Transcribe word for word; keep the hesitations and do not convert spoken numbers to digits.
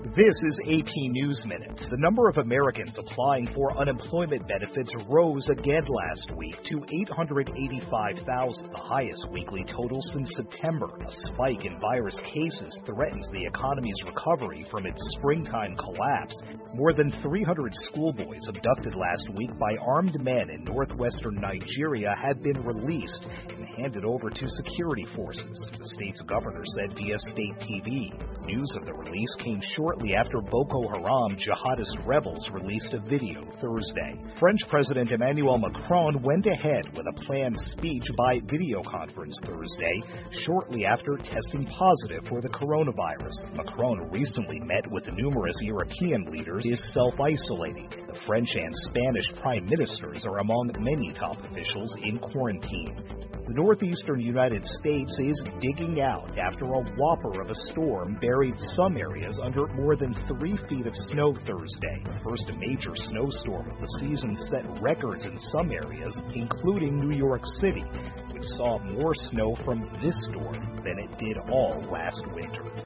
This is A P News Minute. The number of Americans applying for unemployment benefits rose again last week to eight hundred eighty-five thousand, the highest weekly total since September. A spike in virus cases threatens the economy's recovery from its springtime collapse. More than three hundred schoolboys abducted last week by armed men in northwestern Nigeria have been released and handed over to security forces, the state's governor said via state T V. News of the release came shortly after Boko Haram jihadist rebels released a video Thursday. French President Emmanuel Macron went ahead with a planned speech by video conference Thursday, shortly after testing positive for the coronavirus. Macron recently met with numerous European leaders, is self-isolating. The French and Spanish prime ministers are among many top officials in quarantine. The northeastern United States is digging out after a whopper of a storm buried some areas under more than three feet of snow Thursday. The first major snowstorm of the season set records in some areas, including New York City, which saw more snow from this storm than it did all last winter.